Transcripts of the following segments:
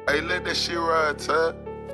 Hey, let that shit ride, Ty.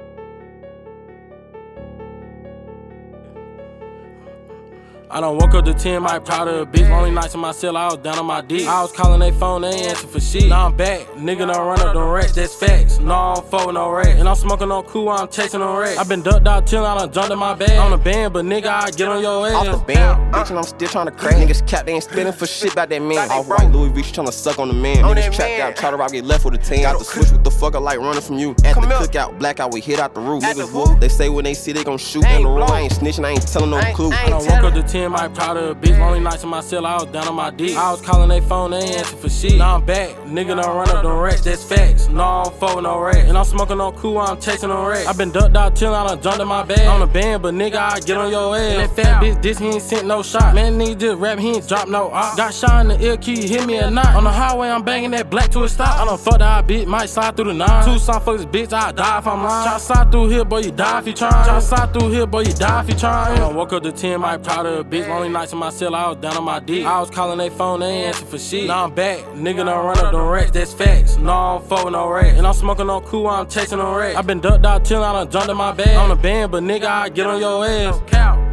I done woke up to 10, might proud of a bitch. Only nights in my cell, I was down on my dick. I was calling they phone, they ain't answer for shit. Now I'm back, nigga done run up them racks, that's facts. No, I don't fuck with no racks. And I'm smoking on cool while I'm chasing them racks. I been ducked out till I done jumped in my bag. On the band, but nigga, I get on your ass. Off the band, bitch, and I'm still tryna crack. Niggas cap, they ain't spitting for shit about that man. Off-white Louis V, tryna suck on the man. Niggas trapped out, try to rob, get left with a 10. Got the switch with the fuck, I like running from you. At the cookout, blackout, we hit out the roof. Niggas whoop, they say when they see they gon' shoot in the room. I ain't snitching, I ain't telling no clue. I done woke up to 10, might proud of a bitch. Only nights in my cell, I was down on my dick. I was calling they phone, they ain't answer for shit. Now I'm back, nigga done run up them racks, that's facts. No, I don't fuck with no racks. And I'm smoking on cool while I'm chasing them racks. I been ducked out till I done jumped in my bag. On the band, but nigga, I get on your ass. And that fat bitch, this he ain't sent no shot. Man, nigga just rap, he ain't drop no op. Got shot in the ear, key, hit me a knot. On the highway, I'm banging that black to a stop. I done fucked that bitch, might slide through the nine. Two song fuck this bitch, I die if I'm lying. Try to slide through here, boy, you die if you trying. Try to slide through here, boy, you die if you trying. I done woke up to 10, might proud of a bitch. Only nights in my cell, I was down on my dick. I was calling they phone, they ain't answer for shit. Now I'm back, nigga done run up them racks, that's facts. No, I don't fuck with no racks. And I'm smoking on cool while I'm chasing them racks. I been ducked out till I done jumped in my bag. On the band, but nigga, I get on your ass.